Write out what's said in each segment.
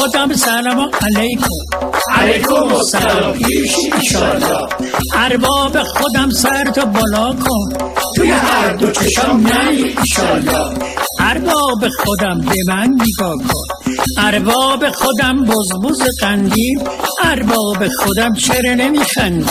خودم سلام علیکم. علیکم السلام پیش ایشالله. ارباب خودم سر تو بالا کن، توی هر دو چشم نی ایشالله. ارباب خودم به من نگاه کن، ارباب خودم بزبز قندیل، ارباب خودم چرا نمیخندی؟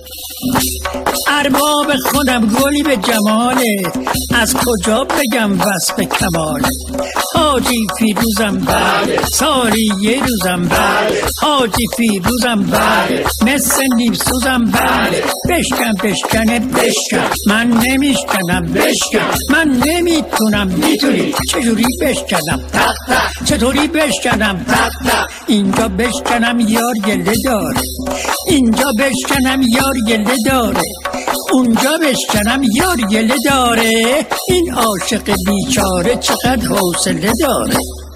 ارباب خودم گلی به جماله، از کجا بگم وصف کماله؟ حاجی فیروزم بله، سالی یه روزم بله، حاجی فیروزم بله، مثل نیم سوزم بله. بشکن بشکنه بشکن، من نمیشکنم بشکن، من نمیتونم میتونی. چجوری بشکنم؟ تق تق. چطوری بشکنم؟ تق تق. اینجا بشکنم یار گله داره، اینجا بشکنم یار گله داره، اونجا بشکنم یار گله داره. این عاشق بیچاره چقدر حوصله داره.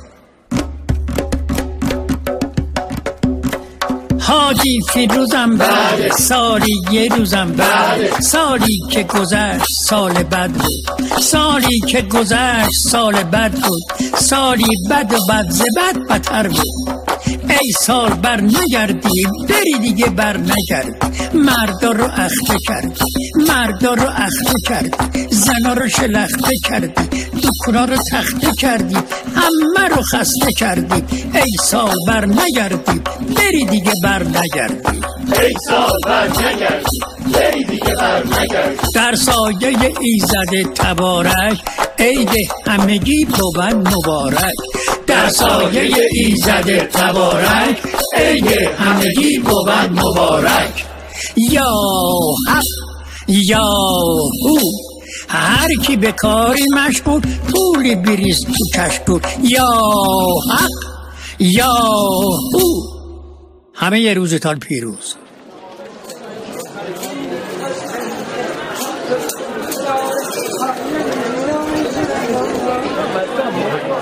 حاجی فیروزم بله، سالی یه روزم بله، سالی که گذشت سال بد بود، سالی که گذشت سال بد بود، سالی بد و بد ز بد بدتر بود. ای سال بر نگردی بری دیگه بر نگردی، مردا رو اخته کردی، مردا رو اخته کردی، زنا رو شلخته کردی، دکونا رو تخته کردی، همه رو خسته کردی. ای سال بر نگردی بری دیگه بر نگردی، ای سال بر نگردی بری دیگه بر نگردی. در سایه ایزد تبارک عید همگی بود مبارک، در سایه ایزد تبارک عید همگی بود مبارک. یا حق یا هو، هر کی به کاری مشغول پولی بریز تو کشکول. یا حق یا هو. همه یه روزتان پیروز.